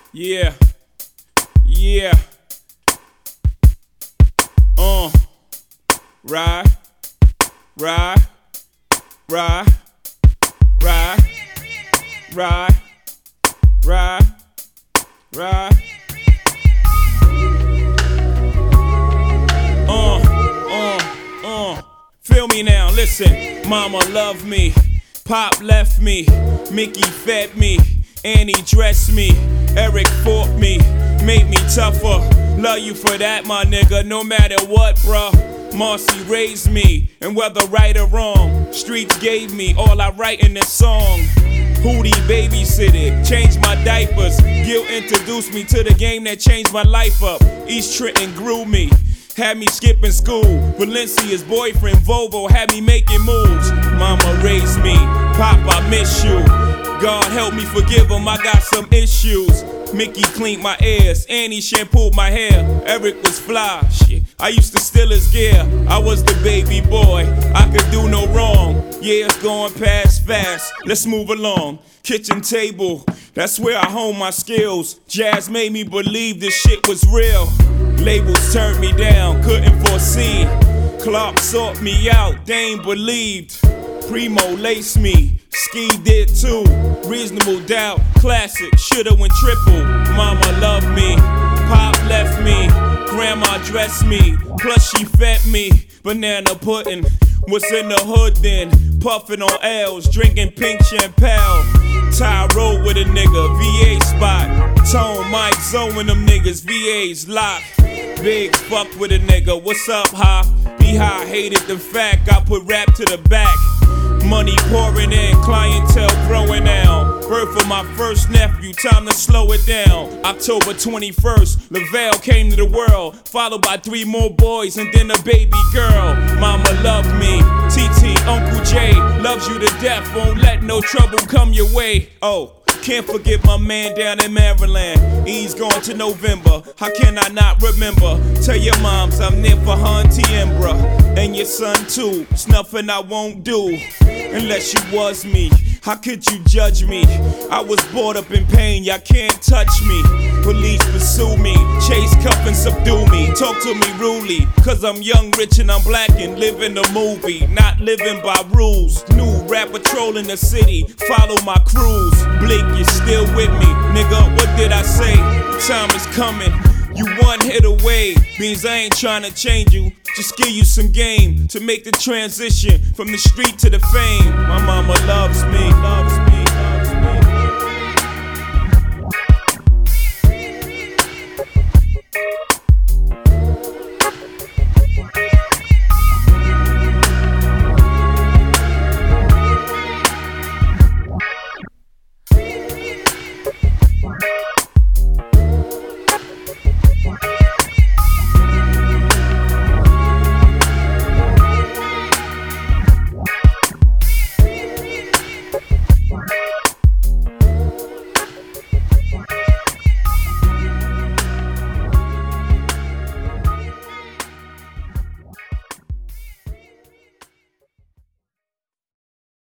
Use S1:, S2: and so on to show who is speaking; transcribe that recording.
S1: Yeah, yeah. Ride, ride, ride, ride, ride, ride, ride. Feel me now, listen. Mama loved me, Pop left me, Mickey fed me, Annie dressed me, Eric fought me, made me tougher. Love you for that, my nigga, no matter what, bruh. Marcy raised me, and whether right or wrong, streets gave me all I write in this song. Hootie babysitted, changed my diapers. Gil introduced me to the game that changed my life up. East Trenton grew me, had me skipping school. Valencia's boyfriend Volvo had me making moves. Mama raised me, Pop, I miss you. God help me forgive him, I got some issues. Mickey cleaned my ears, Annie shampooed my hair. Eric was fly, shit, I used to steal his gear. I was the baby boy, I could do no wrong. Yeah, it's going past fast, let's move along. Kitchen table, that's where I hone my skills. Jazz made me believe this shit was real. Labels turned me down, couldn't foresee. Clark sought me out, they ain't believed. Primo laced me, Ski did too. Reasonable Doubt, classic, shoulda went triple. Mama loved me, Pop left me, Grandma dressed me, plus she fed me. Banana pudding, what's in the hood then? Puffin' on L's, drinking pink champagne. Ty roll with a nigga, VA spot. Tone, Mike, Zoe and them niggas, VA's lock. Big fuck with a nigga, what's up, Ha? Be high, hated the fact I put rap to the back. Money pouring in, clientele growing out. Birth of my first nephew, time to slow it down. October 21st, Lavelle came to the world, followed by 3 more boys and then a baby girl. Mama loved me, TT, Uncle J, loves you to death, won't let no trouble come your way. Oh, can't forget my man down in Maryland. He's going to November. How can I not remember? Tell your moms I'm there for her and Tiembra. And your son too. It's nothing I won't do unless you was me. How could you judge me? I was brought up in pain, y'all can't touch me. Police pursue me, chase, cuff and subdue me. Talk to me rudely, cause I'm young, rich and I'm black and live in the movie. Not living by rules. New rap patrol in the city, follow my crews. Blake, you're still with me, nigga, what did I say? The time is coming, you one hit away. Means I ain't trying to change you, just give you some game to make the transition from the street to the fame. My mama loves me.